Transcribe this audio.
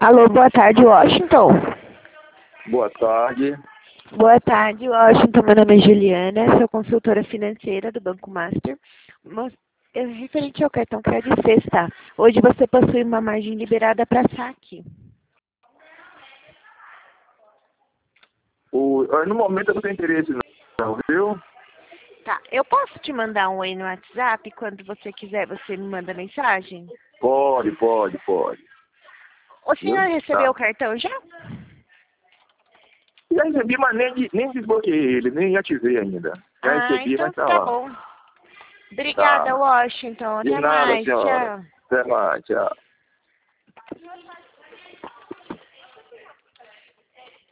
Alô, boa tarde, Washington. Boa tarde. Boa tarde, Washington. Meu nome é Juliana, sou consultora financeira do Banco Master. Referente ao cartão Crédito Sexta, hoje você possui uma margem liberada para saque. No momento eu não tenho interesse não, viu? Tá, eu posso te mandar um oi no WhatsApp? Quando você quiser, você me manda mensagem? Pode. O senhor Viu? recebeu Tá. o cartão já? Já recebi, mas nem desbloqueei ele, nem ativei ainda. Já Ah, recebi, então mas tá tá lá. bom. Obrigada, Tá. Washington. De Até nada, mais. senhora. Tchau. Até mais, tchau.